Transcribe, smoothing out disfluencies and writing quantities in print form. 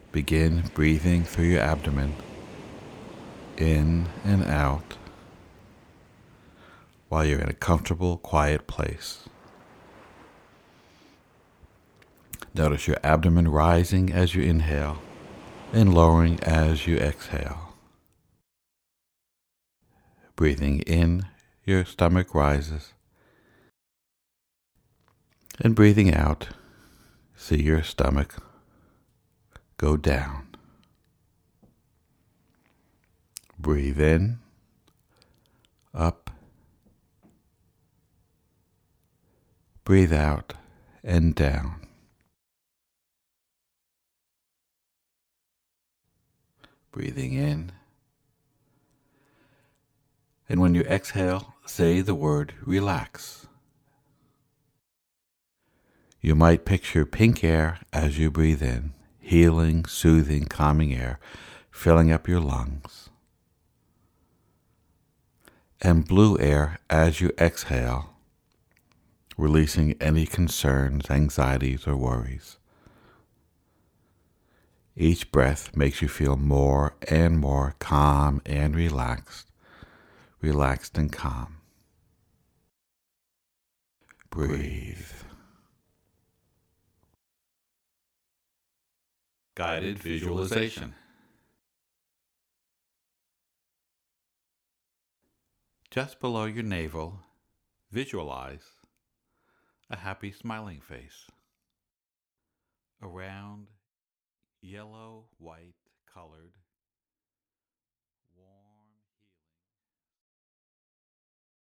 Begin breathing through your abdomen, in and out, while you're in a comfortable, quiet place. Notice your abdomen rising as you inhale and lowering as you exhale. Breathing in, your stomach rises, and breathing out, see your stomach go down. Breathe in, up, breathe out, and down. Breathing in. And when you exhale, say the word relax. You might picture pink air as you breathe in, healing, soothing, calming air, filling up your lungs. And blue air as you exhale, releasing any concerns, anxieties, or worries. Each breath makes you feel more and more calm and relaxed and calm. Breathe. Guided visualization. Just below your navel, visualize a happy smiling face. A round, yellow-white colored